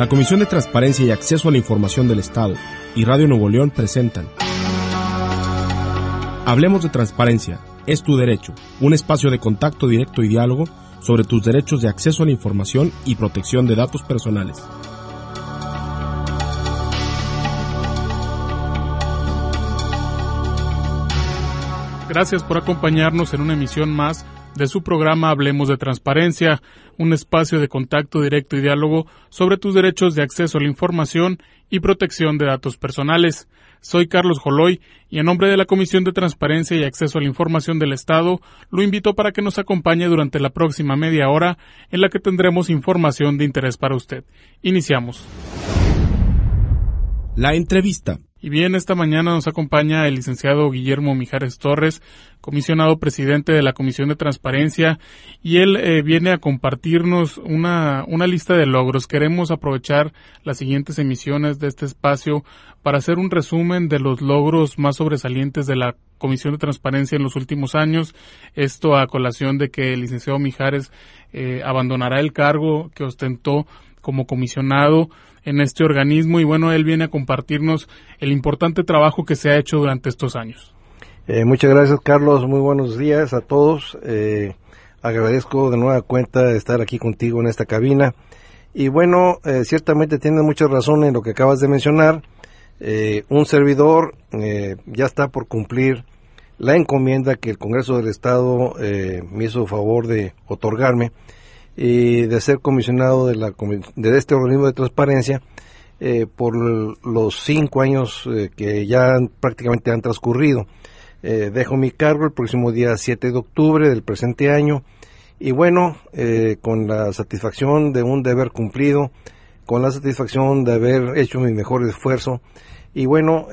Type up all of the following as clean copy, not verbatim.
La Comisión de Transparencia y Acceso a la Información del Estado y Radio Nuevo León presentan Hablemos de Transparencia, es tu derecho, un espacio de contacto directo y diálogo sobre tus derechos de acceso a la información y protección de datos personales. Gracias por acompañarnos en una emisión más de su programa Hablemos de Transparencia, un espacio de contacto directo y diálogo sobre tus derechos de acceso a la información y protección de datos personales. Soy Carlos Joloy y en nombre de la Comisión de Transparencia y Acceso a la Información del Estado, lo invito para que nos acompañe durante la próxima media hora en la que tendremos información de interés para usted. Iniciamos. La entrevista. Y bien, esta mañana nos acompaña el licenciado Guillermo Mijares Torres, comisionado presidente de la Comisión de Transparencia, y él viene a compartirnos una lista de logros. Queremos aprovechar las siguientes emisiones de este espacio para hacer un resumen de los logros más sobresalientes de la Comisión de Transparencia en los últimos años. Esto a colación de que el licenciado Mijares abandonará el cargo que ostentó como comisionado en este organismo y bueno, él viene a compartirnos el importante trabajo que se ha hecho durante estos años. Muchas gracias, Carlos, muy buenos días a todos. Agradezco de nueva cuenta estar aquí contigo en esta cabina y bueno, ciertamente tienes mucha razón en lo que acabas de mencionar. Un servidor ya está por cumplir la encomienda que el Congreso del Estado me hizo favor de otorgarme y de ser comisionado de este organismo de transparencia por los 5 años que ya prácticamente han transcurrido. Dejo mi cargo el próximo día 7 de octubre del presente año y bueno, con la satisfacción de un deber cumplido, con la satisfacción de haber hecho mi mejor esfuerzo y bueno,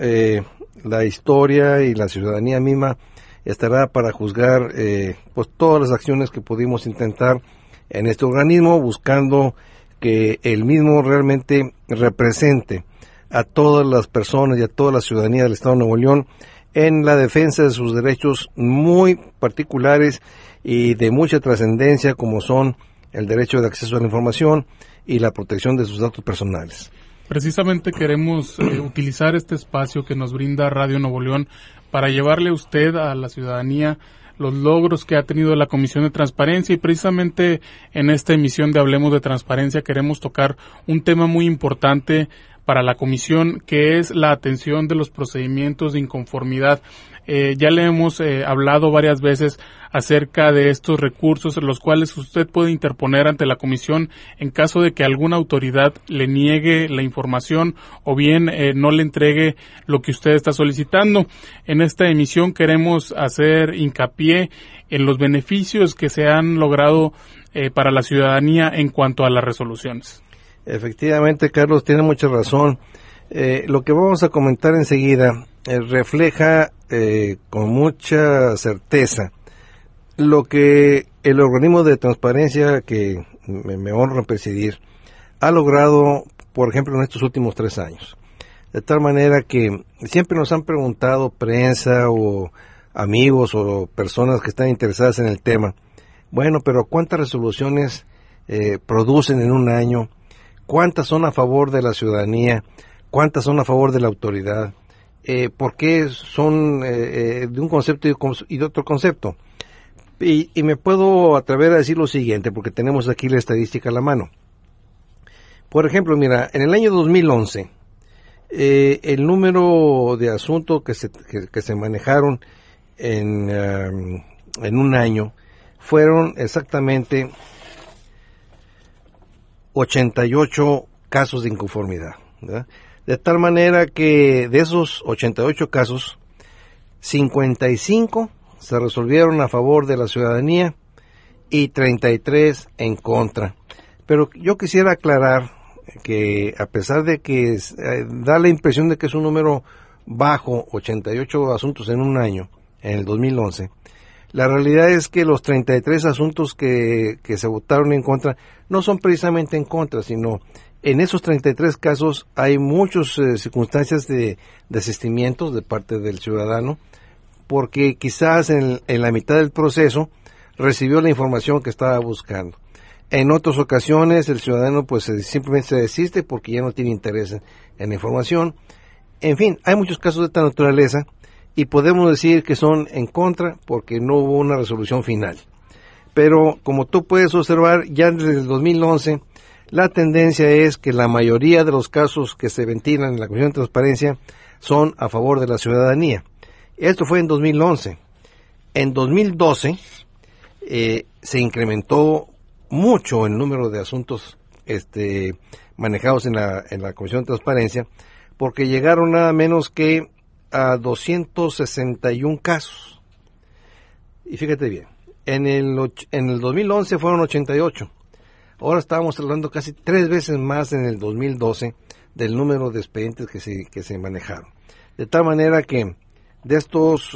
la historia y la ciudadanía misma estará para juzgar pues todas las acciones que pudimos intentar en este organismo, buscando que el mismo realmente represente a todas las personas y a toda la ciudadanía del Estado de Nuevo León en la defensa de sus derechos muy particulares y de mucha trascendencia, como son el derecho de acceso a la información y la protección de sus datos personales. Precisamente queremos utilizar este espacio que nos brinda Radio Nuevo León para llevarle a usted, a la ciudadanía, los logros que ha tenido la Comisión de Transparencia y precisamente en esta emisión de Hablemos de Transparencia queremos tocar un tema muy importante para la Comisión, que es la atención de los procedimientos de inconformidad. Ya le hemos hablado varias veces acerca de estos recursos, los cuales usted puede interponer ante la Comisión en caso de que alguna autoridad le niegue la información o bien no le entregue lo que usted está solicitando. En esta emisión queremos hacer hincapié en los beneficios que se han logrado para la ciudadanía en cuanto a las resoluciones. Efectivamente, Carlos, tiene mucha razón. Lo que vamos a comentar enseguida refleja con mucha certeza lo que el organismo de transparencia que me honra presidir ha logrado, por ejemplo, en estos últimos 3 años. De tal manera que siempre nos han preguntado prensa o amigos o personas que están interesadas en el tema, bueno, pero ¿cuántas resoluciones producen en un año? ¿Cuántas son a favor de la ciudadanía? ¿Cuántas son a favor de la autoridad? ¿Por qué son de un concepto y de otro concepto? Y me puedo atrever a decir lo siguiente, porque tenemos aquí la estadística a la mano. Por ejemplo, mira, en el año 2011, el número de asuntos que se manejaron en un año fueron exactamente 88 casos de inconformidad, ¿verdad? De tal manera que de esos 88 casos, 55 se resolvieron a favor de la ciudadanía y 33 en contra. Pero yo quisiera aclarar que a pesar de que da la impresión de que es un número bajo, 88 asuntos en un año, en el 2011, la realidad es que los 33 asuntos que se votaron en contra no son precisamente en contra, sino en esos 33 casos hay muchas circunstancias de desistimientos de parte del ciudadano, porque quizás en la mitad del proceso recibió la información que estaba buscando. En otras ocasiones el ciudadano pues simplemente se desiste porque ya no tiene interés en la información. En fin, hay muchos casos de esta naturaleza y podemos decir que son en contra porque no hubo una resolución final. Pero como tú puedes observar, ya desde el 2011 la tendencia es que la mayoría de los casos que se ventilan en la Comisión de Transparencia son a favor de la ciudadanía. Esto fue en 2011. En 2012 se incrementó mucho el número de asuntos manejados en la Comisión de Transparencia, porque llegaron nada menos que a 261 casos. Y fíjate bien, en el 2011 fueron 88. Ahora estábamos hablando casi 3 veces más en el 2012 del número de expedientes que se manejaron. De tal manera que de estos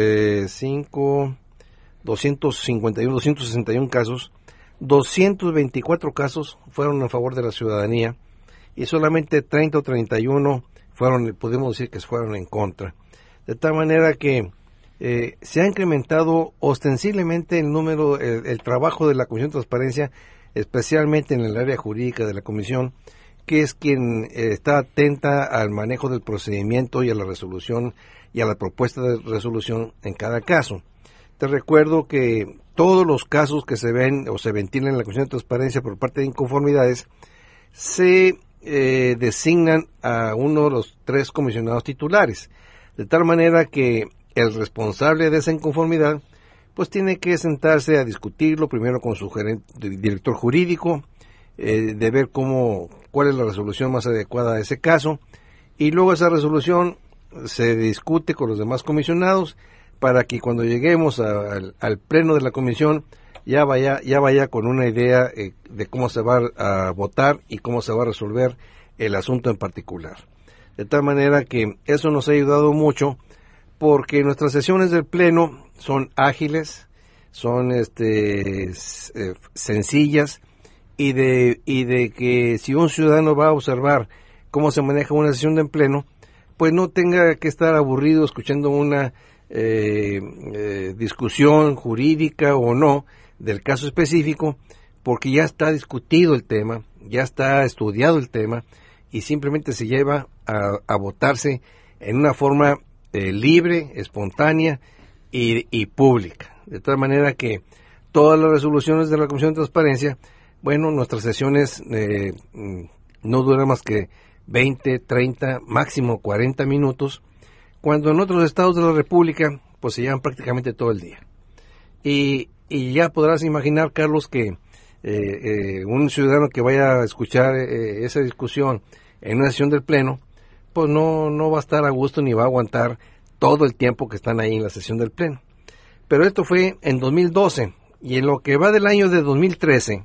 261 casos, 224 casos fueron a favor de la ciudadanía y solamente 30 o 31 podemos decir que fueron en contra. De tal manera que se ha incrementado ostensiblemente el trabajo de la Comisión de Transparencia, especialmente en el área jurídica de la Comisión, que es quien está atenta al manejo del procedimiento y a la resolución y a la propuesta de resolución en cada caso. Te recuerdo que todos los casos que se ven o se ventilan en la Comisión de Transparencia por parte de inconformidades se designan a uno de los 3 comisionados titulares, de tal manera que el responsable de esa inconformidad pues tiene que sentarse a discutirlo primero con su director jurídico, de ver cuál es la resolución más adecuada a ese caso, y luego esa resolución se discute con los demás comisionados para que cuando lleguemos al pleno de la comisión ya vaya con una idea de cómo se va a votar y cómo se va a resolver el asunto en particular. De tal manera que eso nos ha ayudado mucho, porque nuestras sesiones del pleno son ágiles, son sencillas, y de que si un ciudadano va a observar cómo se maneja una sesión de pleno, pues no tenga que estar aburrido escuchando una discusión jurídica o no del caso específico, porque ya está discutido el tema, ya está estudiado el tema, y simplemente se lleva a votarse en una forma libre, espontánea y pública. De tal manera que todas las resoluciones de la Comisión de Transparencia, bueno, nuestras sesiones no duran más que 20, 30, máximo 40 minutos, cuando en otros estados de la República pues se llevan prácticamente todo el día. Y ya podrás imaginar, Carlos, que un ciudadano que vaya a escuchar esa discusión en una sesión del pleno, pues no va a estar a gusto ni va a aguantar todo el tiempo que están ahí en la sesión del pleno. Pero esto fue en 2012, y en lo que va del año de 2013,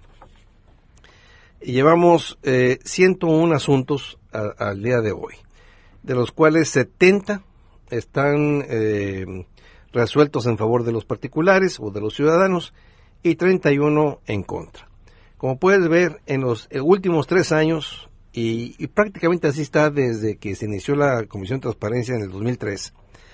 llevamos 101 asuntos al día de hoy, de los cuales 70 están resueltos en favor de los particulares o de los ciudadanos y 31 en contra. Como puedes ver, en los últimos 3 años, y prácticamente así está desde que se inició la Comisión de Transparencia en el 2003,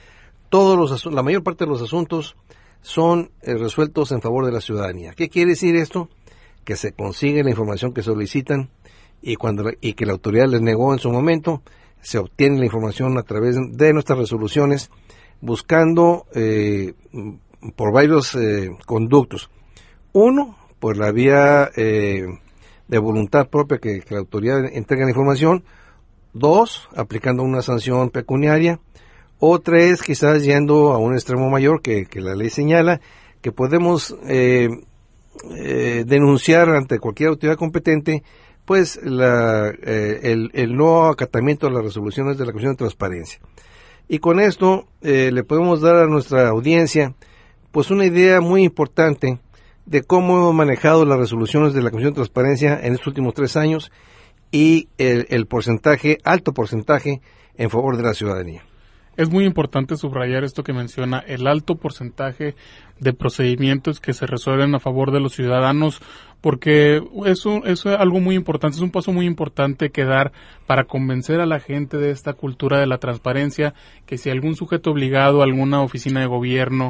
la mayor parte de los asuntos son resueltos en favor de la ciudadanía. ¿Qué quiere decir esto? Que se consigue la información que solicitan y que la autoridad les negó en su momento, se obtiene la información a través de nuestras resoluciones, buscando por varios conductos. Uno, por la vía de voluntad propia que la autoridad entrega la información. 2, aplicando una sanción pecuniaria. O 3, quizás yendo a un extremo mayor que la ley señala, que podemos denunciar ante cualquier autoridad competente pues el no acatamiento de las resoluciones de la Comisión de Transparencia. Y con esto le podemos dar a nuestra audiencia pues una idea muy importante de cómo hemos manejado las resoluciones de la Comisión de Transparencia en estos últimos 3 años y el alto porcentaje en favor de la ciudadanía. Es muy importante subrayar esto que menciona, el alto porcentaje de procedimientos que se resuelven a favor de los ciudadanos, porque eso es algo muy importante, es un paso muy importante que dar para convencer a la gente de esta cultura de la transparencia, que si algún sujeto obligado, alguna oficina de gobierno,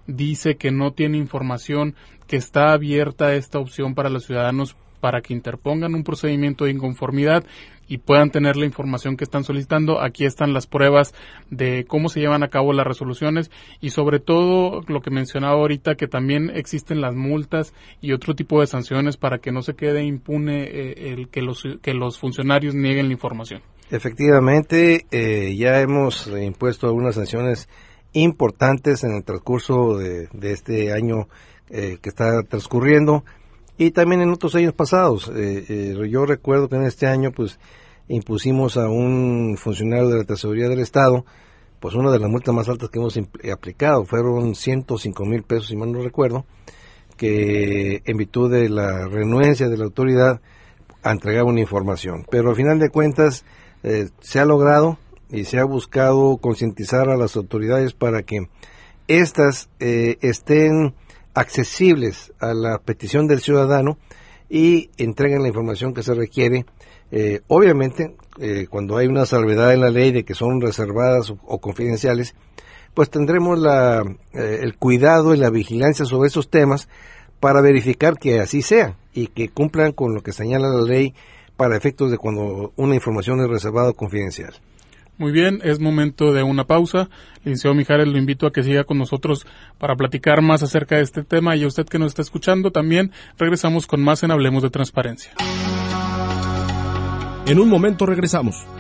dice que no tiene información, que está abierta esta opción para los ciudadanos para que interpongan un procedimiento de inconformidad y puedan tener la información que están solicitando. Aquí están las pruebas de cómo se llevan a cabo las resoluciones y sobre todo lo que mencionaba ahorita, que también existen las multas y otro tipo de sanciones para que no se quede impune el que los funcionarios nieguen la información. Efectivamente, ya hemos impuesto algunas sanciones importantes en el transcurso de este año que está transcurriendo. Y también en otros años pasados. Yo recuerdo que en este año pues impusimos a un funcionario de la Tesorería del Estado pues una de las multas más altas que hemos aplicado. Fueron 105,000 pesos, si mal no recuerdo, que en virtud de la renuencia de la autoridad a entregar una información. Pero al final de cuentas se ha logrado y se ha buscado concientizar a las autoridades para que éstas estén accesibles a la petición del ciudadano y entreguen la información que se requiere. Obviamente, cuando hay una salvedad en la ley de que son reservadas o confidenciales, pues tendremos el cuidado y la vigilancia sobre esos temas para verificar que así sea y que cumplan con lo que señala la ley para efectos de cuando una información es reservada o confidencial. Muy bien, es momento de una pausa. Licenciado Mijares, lo invito a que siga con nosotros para platicar más acerca de este tema, y a usted que nos está escuchando también regresamos con más en Hablemos de Transparencia. En un momento regresamos.